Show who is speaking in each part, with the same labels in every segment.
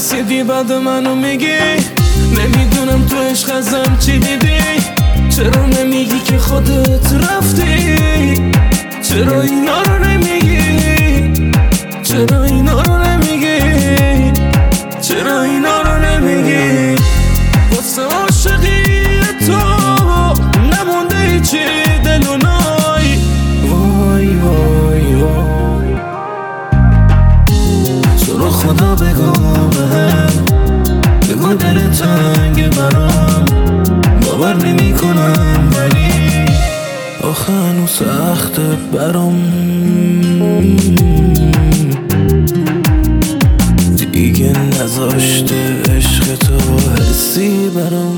Speaker 1: رسیدی بعد منو میگی نمیدونم تو عشق ازم چی دیدی. چرا نمیگی که خودت رفتی؟ چرا اینا رو نمیگی؟ چرا اینا رو نمیگی؟ چرا اینا رو نمیگی؟ واسه عاشقی تو نمونده هیچی دل و نای. وای وای وای تو رو خدا بگو بهم، بگو دل تنگ برام، باور نمی کنم ولی آخه هنوز سخته برام. دیگه نذاشته عشق تو حسی برام.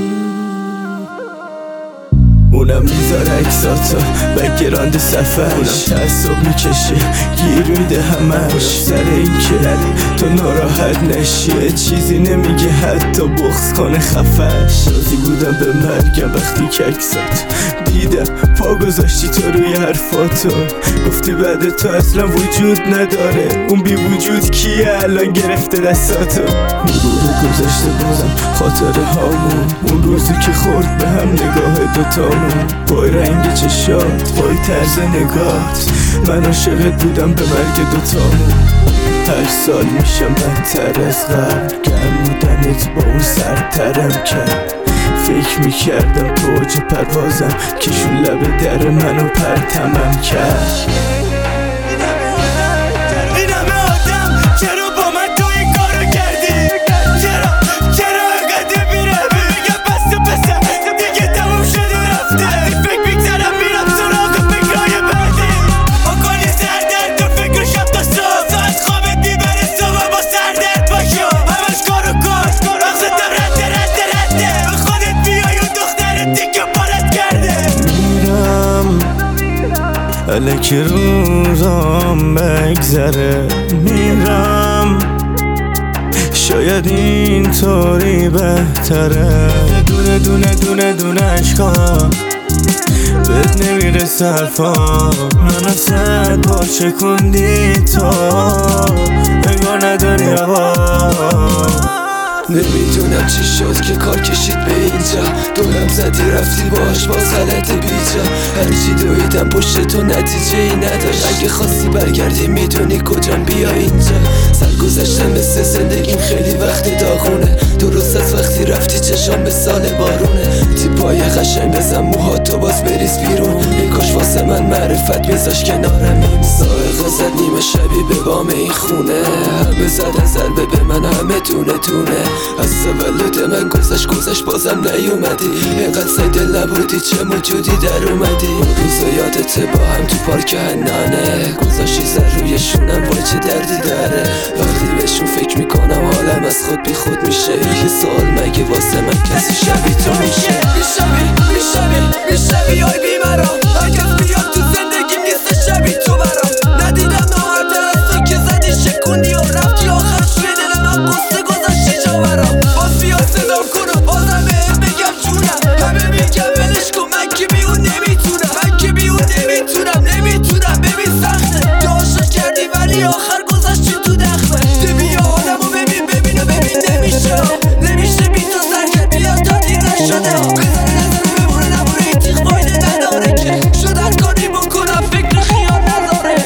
Speaker 2: اونم میذاره عکساتو بگراند سفر، اونم تعصب میکشه گیر میده همش سر این که تو ناراحت نشی، چیزی نمیگه حتی بغض کنه خفش. راضی بودم به مرگم وقتی که عکسات دیدم، پا گذاشتی تو روی حرفاتو، گفتی بعد تو اصلا وجود نداره، اون بی وجود کیه الان گرفته دستاتو. مرور گذاشته بازم خاطره هامون، اون روزی که خورد به هم نگاه دوتامون، وای رنگ چشات، وای طرز نگات، من عاشقت بودم به مرگ دوتامون. هر سال میشم بدتر از قبل، گرم بودنت با اون سرترم کرد. فکر میکردم تو اوج پروازم، کشون لب در منو پرتمم کرد. این همه آدم چرا با من تو این کارو کردی؟ چرا اقدر میره میگم بس تو بسه دیگه تموم شد و رفته. فکر میگذرم میرم سراغ فکرهای بعدی، با کنی سردرد تو فکر شب تا صبح، ساعت خوابت میبره صبح با سردرد باشو. همش کارو کن مغزتم رده به خودت بیای و دخترت دیگه پارت کرده. میرم الکی روزام بگذره، میرم شاید این طوری بهتره. دونه دونه دونه دونه عشقا بهت نمیرسه حرفا، من صد بار شکوندی تو انگار نداری هوا. نمیدونم چی شد که کار کشید به اینجا، دورم زدی رفتی باش باز غلط بیجا. هرچی دویدم پشت تو نتیجه ای نداشت، اگه خواستی برگردی میدونی کجام بیا اینجا. سرگذشتم مثل زندگیم خیلی وقت داغونه، درست از وقتی رفتی چشام به سال بارونه. تیپای قشنگ بزن موهاتو باز بریز بیرون، ای کاش واسه من معرفت میذاش کنارم. این سائقه زد نیمه شبی به بام این خونه، همه زدن ضربه به من همه دونه دونه. از تولد من گذشت بازم نیومدی، اینقدر سیدل نبودی چه موجودی در اومدی. روزا یادته با هم تو پارک هنانه، گذاشتی سر روی شونم وای چه دردی داره. وقتی بهشون فکر میکنم حالم از خود بی خود میشه، یه سوال مگه واسه من کسی شبیه تو میشه؟ میشبی آی بیمارم، هر کس بیاد تو زندگیم نیست شبیه تو برام. ندیدم نامرتر از تو که زدی شکونی و رفتی آخر شوی دل من قصه گذاشتی جا برام. باز بیا صدام کنم بازم بهم بگم جونم، همه میگم ولش کن من که بی اون نمیتونم ببین سخته تو عاشق کردی ولی آخر گذاشتی تو دخمه. بیا آدمو ببین نمیشه بی تو سرکت بیا تا دیر نشده. بذار نظر بمونه نبوره این تیغ فایده نداره که شد هر کاری بکنم فکر خیال نذاره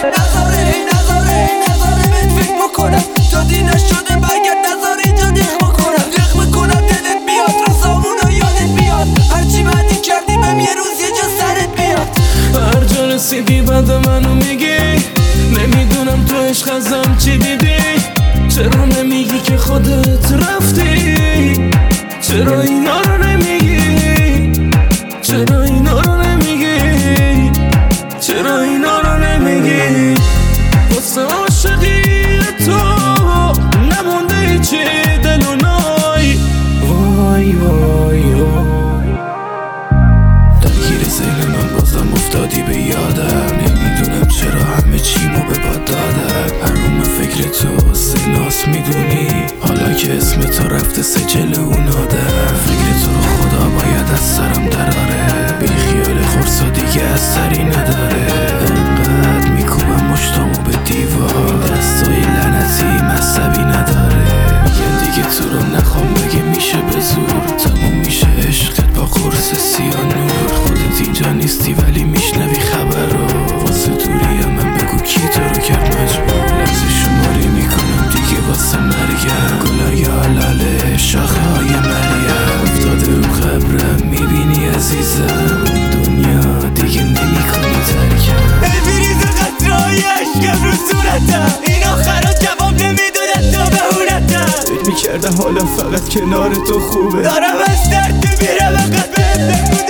Speaker 2: بهت فکر بکنم تا دیر نشده برگرد نذاره اینجا دق بکنم دلت بیاد رسامونو یادت بیاد، هرچی بعدی کردیم هم یه روز یه جا سرت بیاد.
Speaker 1: هر جا رسیدی بعد منو میگی نمیدونم تو عشق ازم چی دیدی. چرا نمیگی که خودت رفتی؟ چرا اینا رو نمیگی؟ چرا اینا رو نمیگی؟ چرا اینا رو نمیگی؟ واسه عاشقی تو نمونده هیچی دل و نای. وای وای وای درگیر ذهن من بازم افتادی به یادم، نمیدونم چرا همه چیمو به باد دادم. هرون فکر تو سیناس میدونی، حالا که اسم تو رفته سجل اون آدم. فکر تو رو خدا باید از سرم دراره، بی خیال خورسا دیگه اثری نداره. انقدر میکوبم مشتامو به دیوار، دستای لعنتی مذهبی نداره. دیگه تو رو نخوام بگه میشه به زور تموم میشه عشقت با قرص سیاه نور خودت اینجا نیستی ولی میشنوی خبر رو واسه دوریم من بگو کی تو رو کرد مجبور لحظه شماری میکنم دیگه واسه مرگم گلای آلاله شاخه های مریم افتاده رو قبرم میبینی عزیزم دنیا دیگه نمیکنی ترکم
Speaker 2: بریز قطرهای عشقم رو صورتم این آخرا جواب نمیدونن تا بهونتم فکر میکردم حالا فقط کنار تو خوبه دارم از درد میمیرم فقط بهم بگو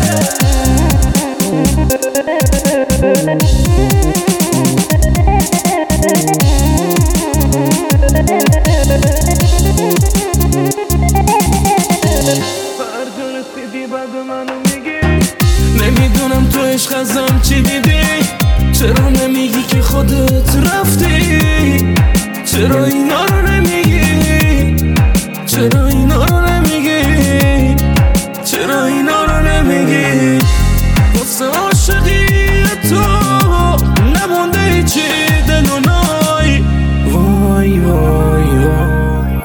Speaker 1: نمیدونم تو عشق ازم چی دیدی چرا نمیگی که خودت رفتی چرا اینا رو نمیگی چرا اینا رو نمیگی چرا اینا رو نمیگی واسه عاشقی تو نمونده هیچی دل و نای وای وای وای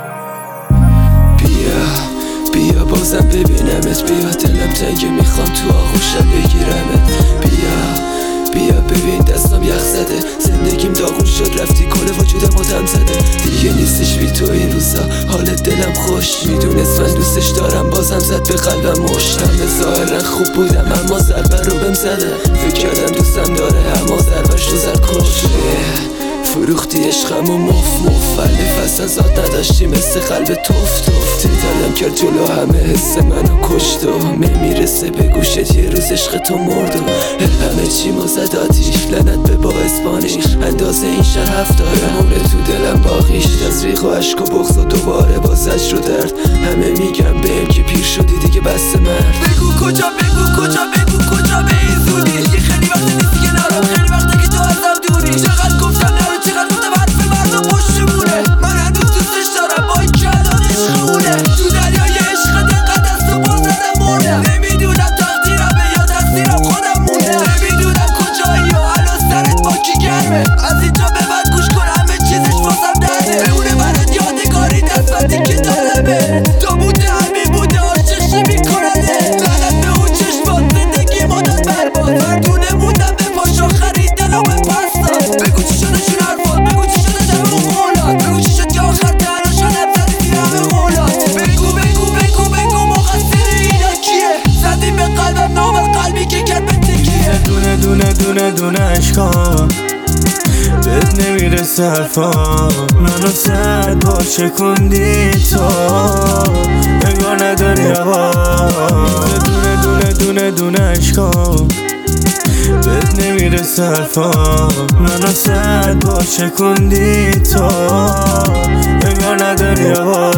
Speaker 2: بیا بازم ببینمت بیا دلم تنگه میخوام تو آغوشم بگیرمت بیا ببین دستم یخ زده زندگیم داغون شد رفتی کل وجودم آدم زده دیگه نیستش بی تو این روزا حال دلم خوش میدونست من دوستش دارم بازم زد به قلبم مشت همه ظاهرا خوب بودم اما ضربه رو بهم زده فکر کردم دوستم داره اما ضربش رو زد کش فروختی عشقم و مف ولی فصل ذات نداشتی مثل قلب توف تدلم کرد جلو همه حس منو کشت و میرسه به گوشت یه روز عشق تو مرد و همه چی ما زد آتیش لعنت به با اسپانیش اندازه این شهر هفتاره عمره تو دلم باقیش از ریخ و عشق و بغض و دوباره با زجر و درد همه میگم بهم که پیر شدی دیگه بس مرد بگو کجا به این زودی یه خیلی وقت نیستی که نرم خیلی وقته که تو ازم دوری چقدر گفتم نرو چقدر گفتم حرف مردم پشتمونه من هنوز دوستش دارم با این کلان عشقونه تو دریای عشق دقت از تو باز زدم مردم نمیدونم تقدیرمه یا تصدیرم خودم مونده نمیدونم کجایی و الان سرت با کی گرمه از اینجا به بعد گوش کن همه چیزش واسم درده بمونه برات یادگاری دستاتی که دارمه تو بوده همین بوده عاشقشی میکننده لعنت به اون چشمات زندگی مدت برباد مردونه بودم به پاشو خرید دلو به پس داد بگو چی شده شون حرفات بگو چی شده دم اون قولات بگو چی شد که آخر تنها شدم زدی زیر همه قولات بگو مقصر اینا کیه زدی به قلبم نام قلبی که کرد به تکیه
Speaker 1: دونه عشقام بهت نمیرسه حرفام منو صد بار شکوندی تو انگار نداری هوا دونه عشقام بهت نمیرسه حرفام منو صد بار شکوندی تو انگار نداری هوا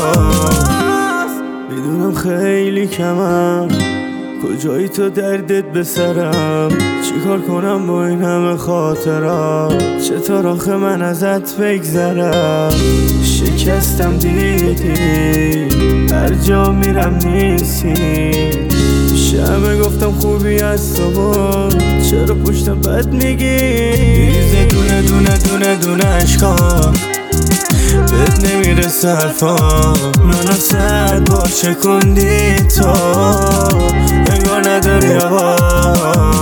Speaker 1: میدونم خیلی کمم کجایی تو دردت به سرم چیکار کنم با این همه خاطرات چطور آخه من ازت بگذرم شکستم دیدی هر جا میرم نیستی شمه گفتم خوبی از تو بود چرا پشتم بد میگی ریزه دونه عشقام بهت نمیرسه حرفام منو صد بار شکوندی تو انگار نداری هوا